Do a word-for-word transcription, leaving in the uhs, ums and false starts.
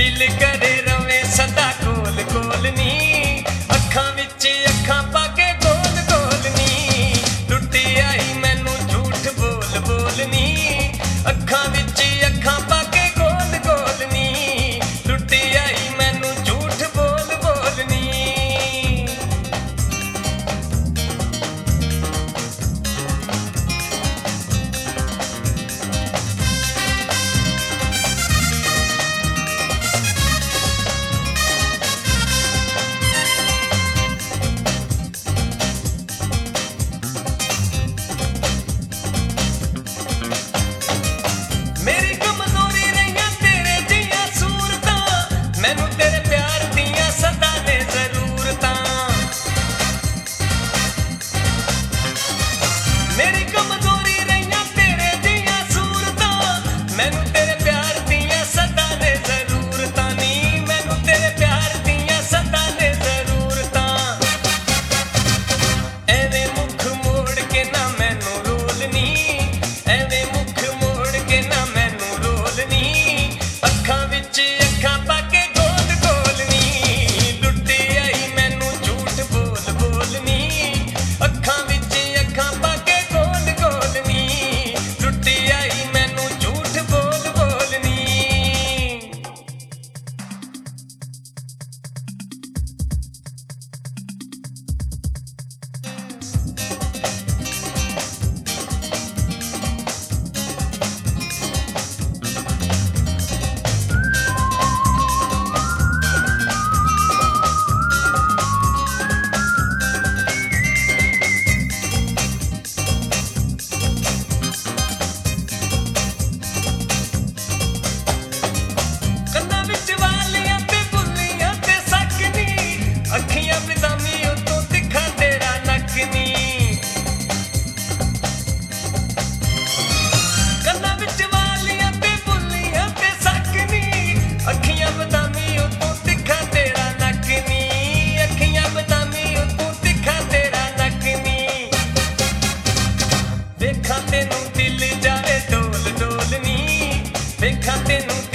दिल करे रवे सदा कोल कोल नी अखां विच अखां पाके गोल गोल नी टुटी आई मैनू झूठ बोल बोल नी अखां विच अखां पाके गोल गोल नी टुटी आई मैनू झूठ बोल बोल नी। मेरी कमजोरी रहियां तेरे जियां सूरतां मैनू तेरे प्यार दियां सदा ने जरूरतां। मेरी कमजोरी रहियां तेरे जियां सूरतां मैनू तेरे प्यार दियां सदा ने जरूरतां नी मैनू तेरे प्यार दियां सदा ने जरूरतां। एवें मुख मोड़ के ना मैनू रोलनी एवें मुख मोड़ के ना मैनू रोलनी अखां विच अखां पाके गोल गोल नी लुटी आई मैनू झूठ बोल बोल नी अखां विच अखां पाके गोल गोल नी लुटी आई मैनू झूठ बोल बोल नी। ਕੰਨਾਂ ਵਿੱਚ ਵਾਲੀਆਂ ਤੇ ਬੁੱਲੀਆਂ ਤੇ ਸੱਕ ਨੀ ਅੱਖੀਆਂ ਬਦਾਮੀ ਉਤੋਂ ਤਿੱਖਾ ਤੇਰਾ ਨੱਕ ਨੀ। ਕੰਨਾਂ ਵਿੱਚ ਵਾਲੀਆਂ ਤੇ ਬੁੱਲੀਆਂ ਤੇ ਸੱਕ ਨੀ ਅੱਖੀਆਂ ਬਦਾਮੀ ਉਤੋਂ ਤਿੱਖਾ ਤੇਰਾ ਨੱਕ ਨੀ ਅੱਖੀਆਂ ਬਦਾਮੀ ਉਤੋਂ ਤਿੱਖਾ ਤੇਰਾ ਨੱਕ ਨੀ। ਵੇਖਾਂ ਤੈਨੂੰ ਦਿਲ ਜਾਵੇ ਡੋਲ ਡੋਲ ਨੀ ਵੇਖਾਂ ਤੈਨੂੰ